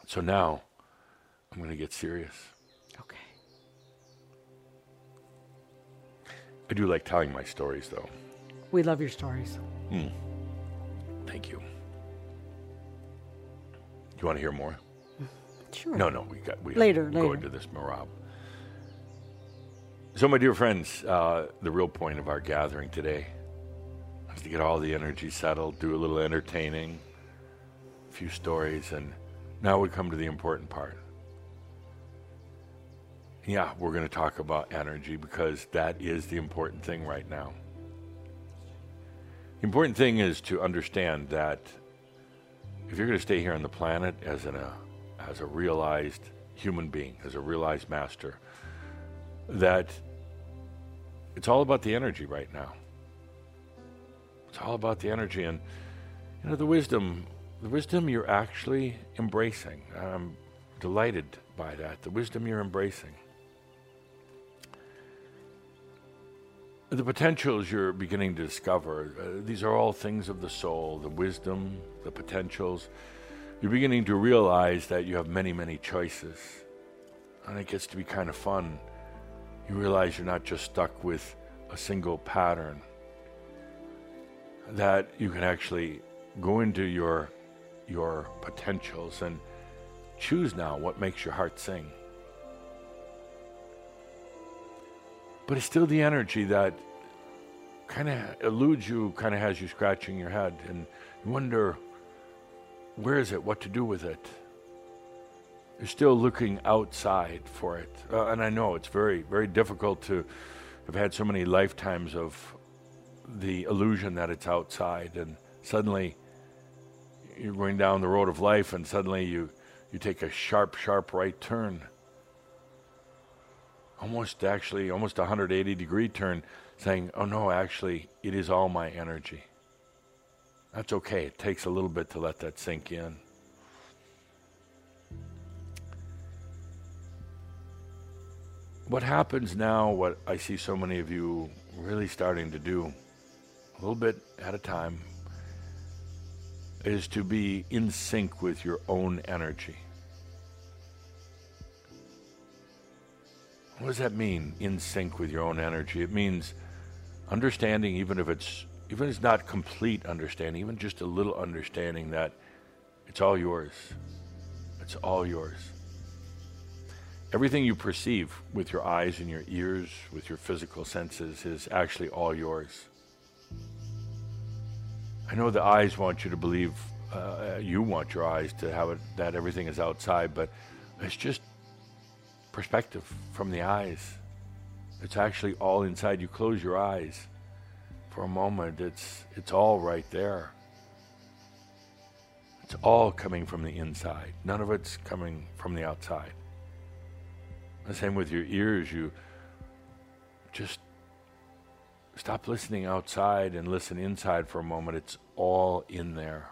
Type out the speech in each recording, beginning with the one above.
So now I'm going to get serious. Okay. I do like telling my stories, though. We love your stories. Thank you. You want to hear more? Sure. No, we Later, have to go later. into this, Marab. So, my dear friends, the real point of our gathering today is to get all the energy settled, do a little entertaining, a few stories, and now we come to the important part. Yeah, we're going to talk about energy because that is the important thing right now. The important thing is to understand that if you're going to stay here on the planet as a realized human being, as a realized master, that it's all about the energy right now. It's all about the energy, and the wisdom you're actually embracing. I'm delighted by that. The wisdom you're embracing. The potentials you're beginning to discover, these are all things of the soul, the wisdom, the potentials. You're beginning to realize that you have many, many choices. And it gets to be kind of fun. You realize you're not just stuck with a single pattern. That you can actually go into your potentials and choose now what makes your heart sing. But it's still the energy that kind of eludes you, kind of has you scratching your head, and you wonder, where is it, what to do with it? You're still looking outside for it. And I know it's very, very difficult to have had so many lifetimes of the illusion that it's outside, and suddenly you're going down the road of life, and suddenly you take a sharp, sharp right turn. Almost a 180-degree turn, saying, oh no, actually, it is all my energy. That's okay. It takes a little bit to let that sink in. What happens now, what I see so many of you really starting to do, a little bit at a time, is to be in sync with your own energy. What does that mean, in sync with your own energy? It means understanding, even if it's not complete understanding, even just a little understanding that it's all yours. It's all yours. Everything you perceive with your eyes and your ears, with your physical senses, is actually all yours. I know the eyes want you to believe, you want your eyes to have it, that everything is outside, but it's just perspective from the eyes. It's actually all inside. You close your eyes for a moment, it's all right there. It's all coming from the inside. None of it's coming from the outside. The same with your ears. You just stop listening outside and listen inside for a moment. It's all in there.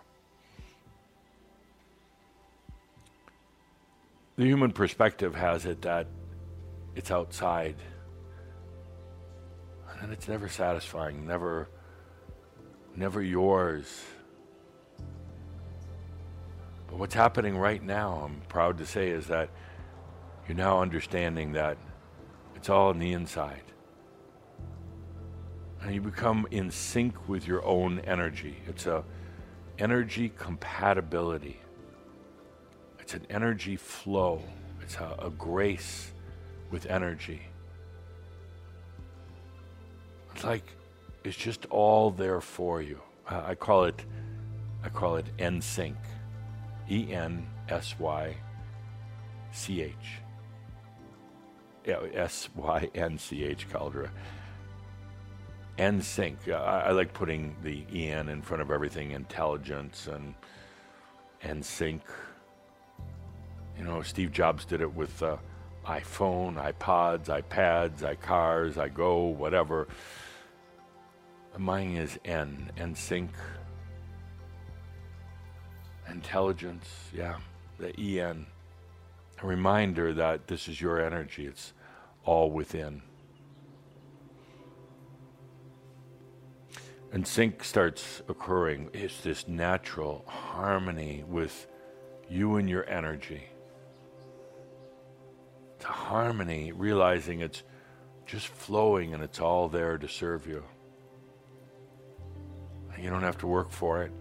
The human perspective has it that it's outside. And it's never satisfying, never yours. But what's happening right now, I'm proud to say, is that you're now understanding that it's all in the inside. And you become in sync with your own energy. It's a energy compatibility. It's an energy flow. It's a grace with energy. It's like it's just all there for you. I call it NSYNC. ENSYCH. Yeah, SYNCH, Caldera. NSYNC. I like putting the EN in front of everything, intelligence and NSYNC. Steve Jobs did it with iPhone, iPods, iPads, iCars, iGo, whatever. Mine is NSYNC. Intelligence, yeah, the EN. A reminder that this is your energy. It's all within. And sync starts occurring. It's this natural harmony with you and your energy. It's a harmony, realizing it's just flowing and it's all there to serve you. You don't have to work for it.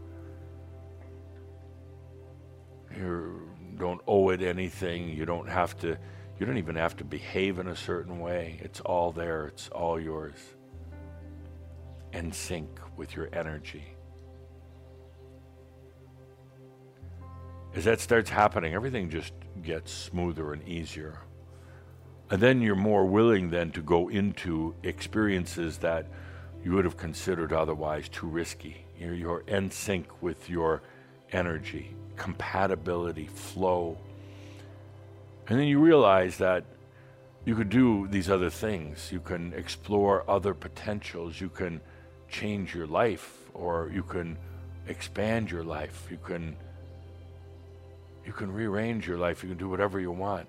You don't owe it anything. You don't even have to behave in a certain way. It's all there. It's all yours. In sync with your energy. As that starts happening, everything just gets smoother and easier. And then you're more willing then to go into experiences that you would have considered otherwise too risky. You're in sync with your energy, compatibility, flow. And then you realize that you could do these other things. You can explore other potentials. You can change your life, or you can expand your life. You can rearrange your life. You can do whatever you want.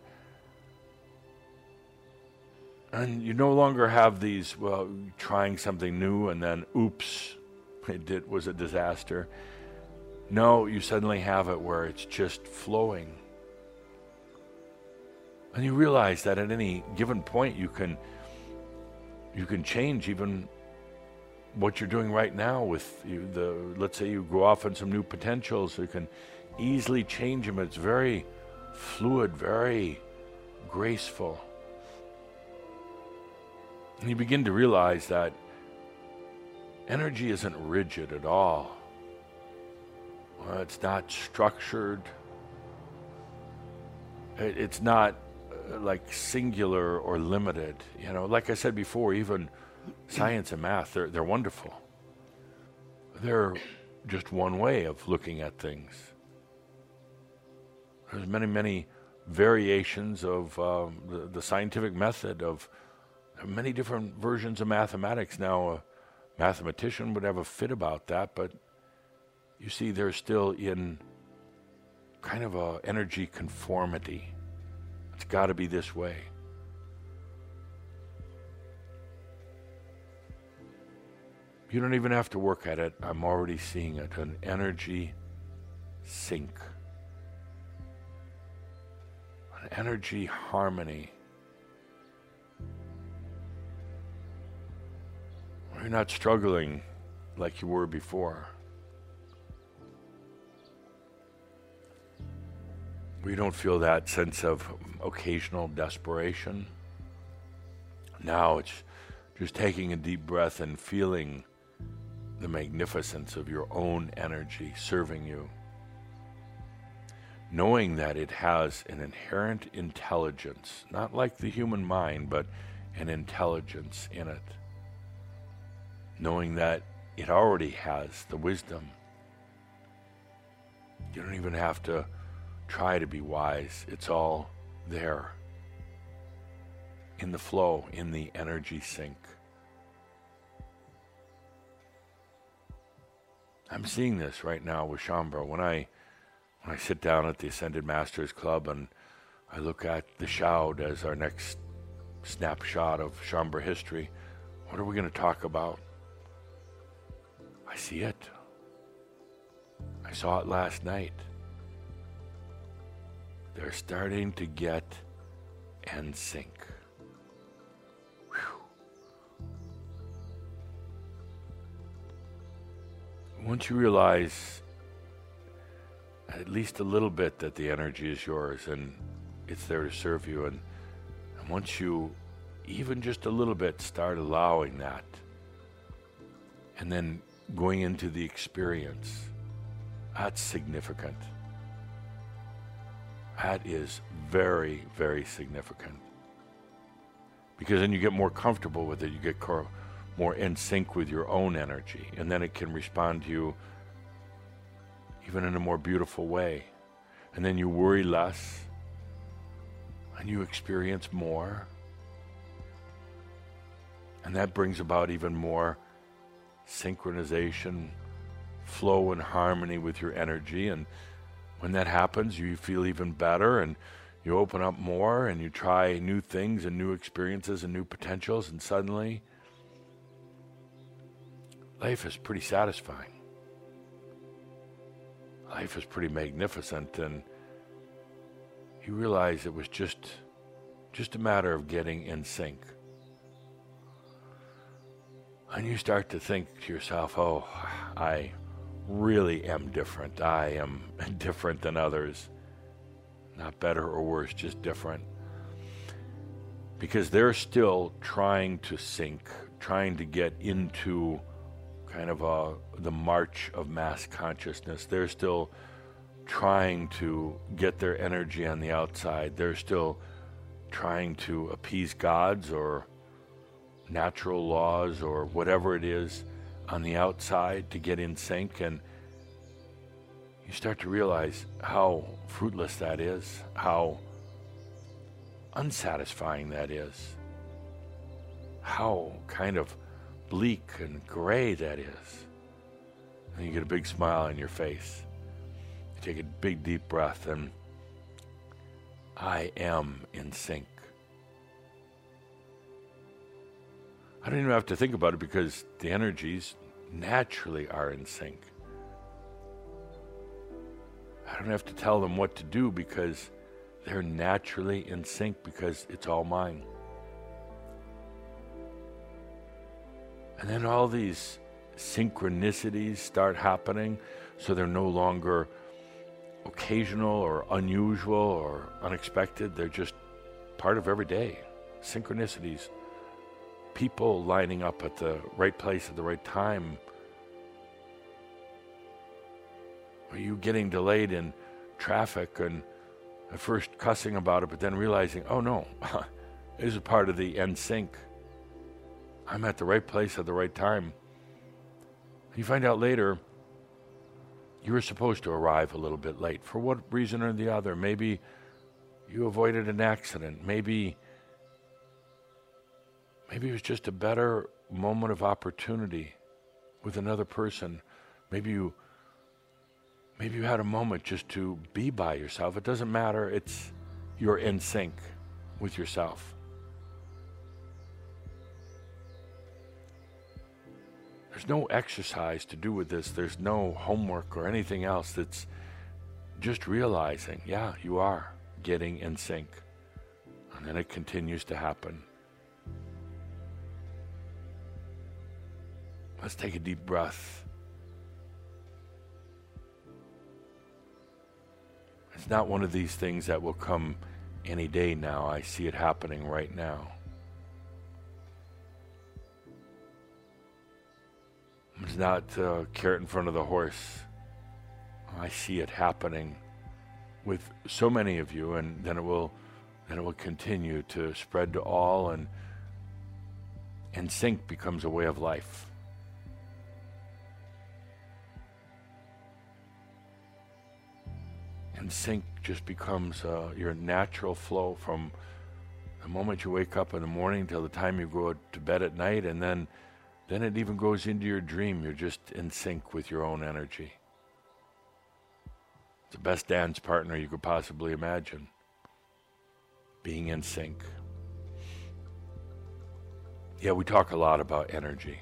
And you no longer have these, trying something new and then, oops, it was a disaster. No, you suddenly have it where it's just flowing. And you realize that at any given point you can change even what you're doing right now with let's say you go off on some new potentials, so you can easily change them. It's very fluid, very graceful. And you begin to realize that energy isn't rigid at all. It's not structured. It's not like singular or limited. Like I said before, even science and math, they're wonderful. They're just one way of looking at things. There's many, many variations of the scientific method of many different versions of mathematics. Now, a mathematician would have a fit about that, but you see, they're still in kind of a energy conformity. It's got to be this way. You don't even have to work at it. I'm already seeing it, an energy sync, an energy harmony. You're not struggling like you were before. We don't feel that sense of occasional desperation. Now it's just taking a deep breath and feeling the magnificence of your own energy serving you. Knowing that it has an inherent intelligence, not like the human mind, but an intelligence in it. Knowing that it already has the wisdom. You don't even have to try to be wise. It's all there. In the flow, in the energy sync. I'm seeing this right now with Shaumbra. When I sit down at the Ascended Masters Club and I look at the Shoud as our next snapshot of Shaumbra history, what are we going to talk about? I see it. I saw it last night. They're starting to get in sync. Once you realize at least a little bit that the energy is yours and it's there to serve you, and once you even just a little bit start allowing that, and then going into the experience, that's significant. That is very, very significant. Because then you get more comfortable with it, you get more in sync with your own energy, and then it can respond to you even in a more beautiful way. And then you worry less, and you experience more. And that brings about even more synchronization, flow and harmony with your energy. And when that happens, you feel even better, and you open up more, and you try new things and new experiences and new potentials, and suddenly life is pretty satisfying. Life is pretty magnificent, and you realize it was just a matter of getting in sync. And you start to think to yourself, oh, I really am different. I am different than others. Not better or worse, just different. Because they're still trying to sync, trying to get into kind of the march of mass consciousness. They're still trying to get their energy on the outside. They're still trying to appease gods or natural laws or whatever it is on the outside to get in sync, and you start to realize how fruitless that is, how unsatisfying that is, how kind of bleak and gray that is. And you get a big smile on your face. You take a big deep breath, and I am in sync. I don't even have to think about it because the energies naturally are in sync. I don't have to tell them what to do because they're naturally in sync because it's all mine. And then all these synchronicities start happening, so they're no longer occasional or unusual or unexpected. They're just part of every day. Synchronicities. People lining up at the right place at the right time. Are you getting delayed in traffic and at first cussing about it, but then realizing, oh no, this is part of the NSYNC. I'm at the right place at the right time. You find out later you were supposed to arrive a little bit late for what reason or the other. Maybe you avoided an accident. Maybe it was just a better moment of opportunity with another person. Maybe you had a moment just to be by yourself. It doesn't matter. You're in sync with yourself. There's no exercise to do with this. There's no homework or anything else. It's just realizing, yeah, you are getting in sync. And then it continues to happen. Let's take a deep breath. It's not one of these things that will come any day now. I see it happening right now. It's not a carrot in front of the horse. I see it happening with so many of you, and then it will continue to spread to all, and sync becomes a way of life. And sync just becomes your natural flow from the moment you wake up in the morning till the time you go to bed at night, and then it even goes into your dream. You're just in sync with your own energy. It's the best dance partner you could possibly imagine. Being in sync. Yeah, we talk a lot about energy.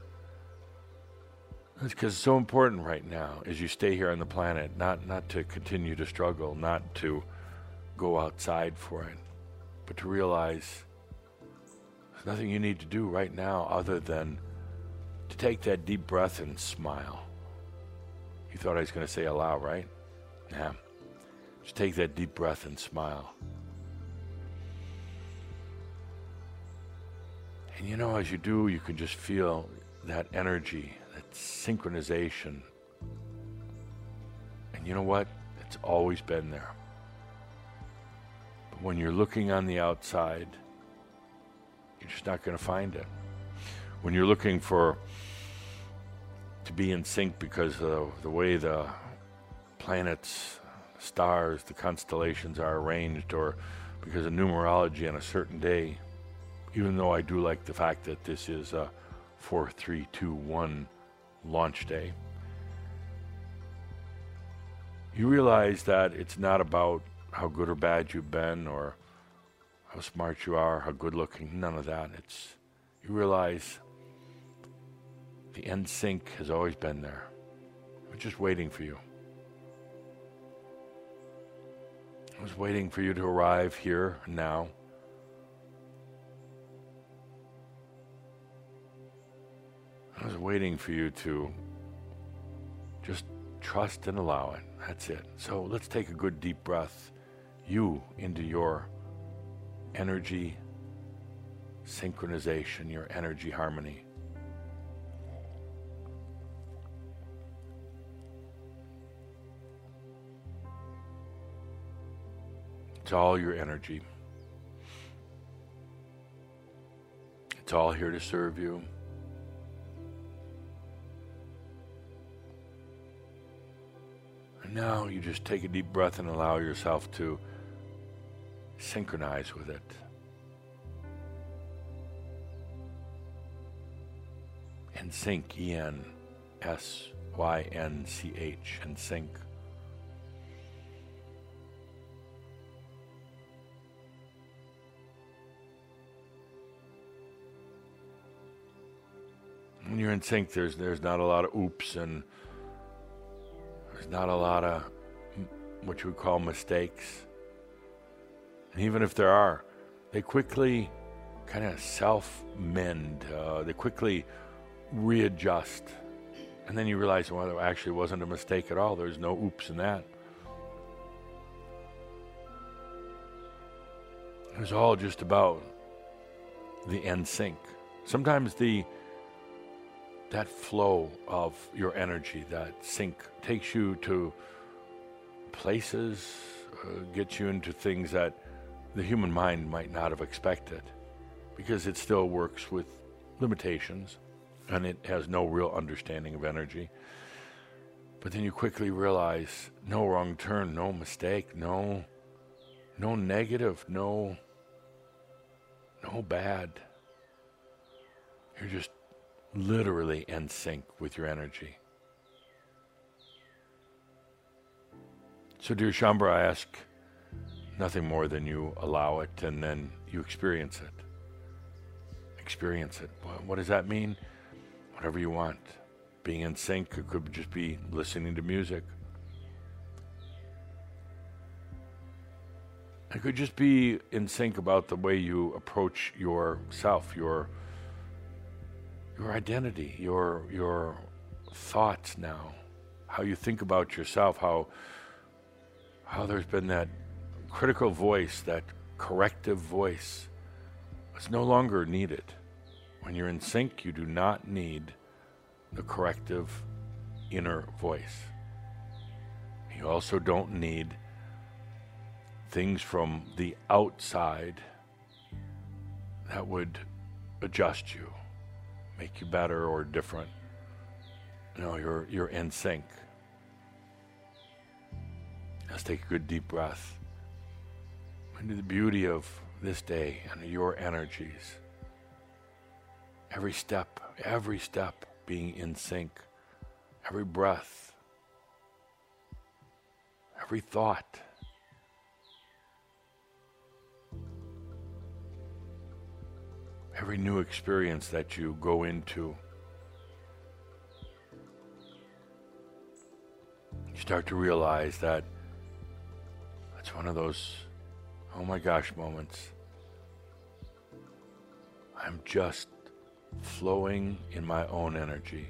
It's because it's so important right now as you stay here on the planet, not to continue to struggle, not to go outside for it, but to realize there's nothing you need to do right now other than to take that deep breath and smile. You thought I was going to say allow, right? Yeah. Just take that deep breath and smile. And you know, as you do, you can just feel that energy, that synchronization. And you know what? It's always been there. But when you're looking on the outside, you're just not going to find it. When you're looking to be in sync because of the way the planets, stars, the constellations are arranged, or because of numerology on a certain day, even though I do like the fact that this is a 4-3-2-1 launch day, you realize that it's not about how good or bad you've been or how smart you are, how good looking, none of that. You realize the NSYNC has always been there. We're just waiting for you. I was waiting for you to arrive here now. I was waiting for you to just trust and allow it. That's it. So let's take a good deep breath. You into your energy synchronization, your energy harmony. It's all your energy. It's all here to serve you. And now you just take a deep breath and allow yourself to synchronize with it. And sync, E-N-S-Y-N-C-H, and sync. When you're in sync, there's not a lot of oops, and there's not a lot of what you would call mistakes. And even if there are, they quickly kind of self-mend. They quickly readjust. And then you realize, well, it actually wasn't a mistake at all. There's no oops in that. It was all just about the end sync. Sometimes that flow of your energy, that sync, takes you to places, gets you into things that the human mind might not have expected, because it still works with limitations and it has no real understanding of energy. But then you quickly realize, no wrong turn, no mistake, no negative, no bad. You're just literally in sync with your energy. So dear Shaumbra, I ask nothing more than you allow it, and then you experience it. Experience it. What does that mean? Whatever you want. Being in sync, it could just be listening to music. It could just be in sync about the way you approach yourself, your identity, your thoughts now, how you think about yourself, how there's been that critical voice, that corrective voice. It's no longer needed. When you're in sync, you do not need the corrective inner voice. You also don't need things from the outside that would adjust you, make you better or different. No, you're in sync. Let's take a good deep breath into the beauty of this day and your energies. Every step being in sync. Every breath, every thought. Every new experience that you go into, you start to realize that it's one of those, oh my gosh moments. I'm just flowing in my own energy.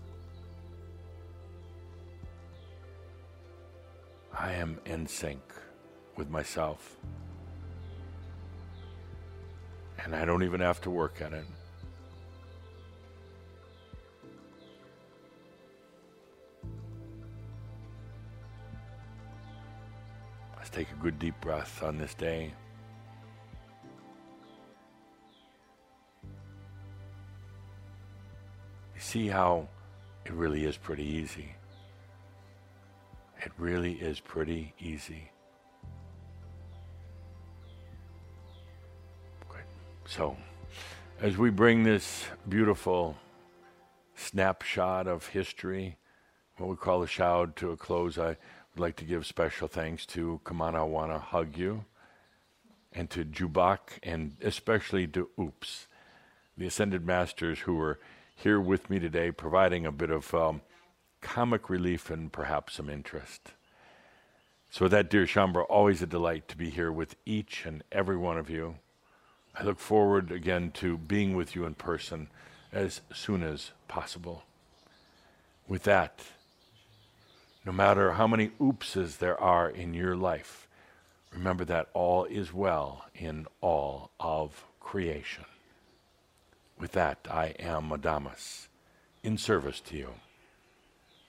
I am in sync with myself. And I don't even have to work at it. Let's take a good deep breath on this day. You see how it really is pretty easy. It really is pretty easy. Good. So, as we bring this beautiful snapshot of history, what we call the Shoud, to a close, I would like to give special thanks to Kamana Wana Hug You, and to Jubak, and especially to Oops, the Ascended Masters who were here with me today, providing a bit of comic relief and perhaps some interest. So with that, dear Shaumbra, always a delight to be here with each and every one of you. I look forward again to being with you in person as soon as possible. With that, no matter how many oopses there are in your life, remember that all is well in all of creation. With that, I am Adamus, in service to you.